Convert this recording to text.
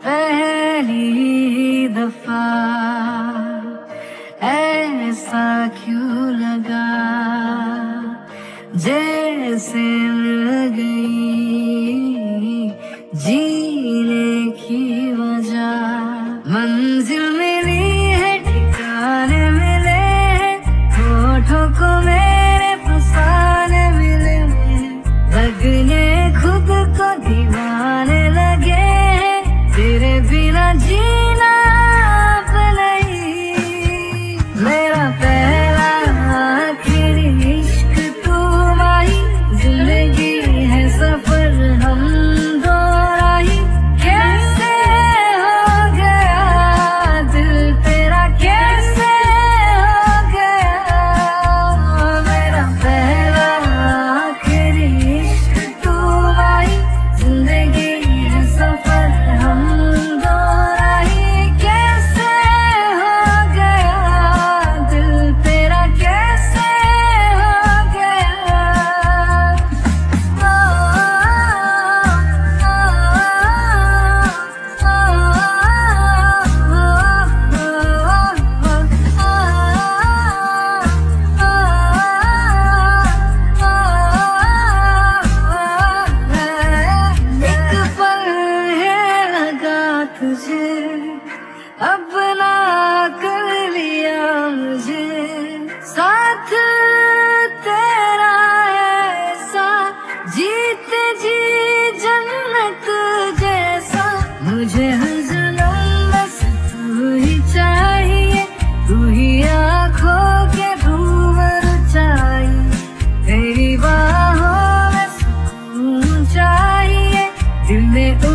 पहली दफा ऐसा क्यों लगा जैसे मिल गई जीने की वजह। मंजिल मिली है, ठिकाने मिले हैं, होठों को मेरे फसाने मिले हैं, लगने खुद को दीवाने लगे हैं, तेरे बिना जीना अब नहीं। मेरा पहला आखिरी इश्क तू माही, जिंदगी है सफर हम दो राही। कैसे हो गया दिल तेरा, कैसे हो गया। मेरा पहला आखिरी इश्क तू माही, जिंदगी है सफर हम दो राही। कैसे हो गया दिल तेरा, कैसे हो गया। एक पल है लगा तुझे, अपना कर लिया मुझे, साथ तेरा ऐसा जीते जी जन्नत जैसा। मुझे हर जन्म बस तू ही चाहिए, तू ही आँखों के भंवर चाहिए, तेरी बाहों में सुकून चाहिए, दिल में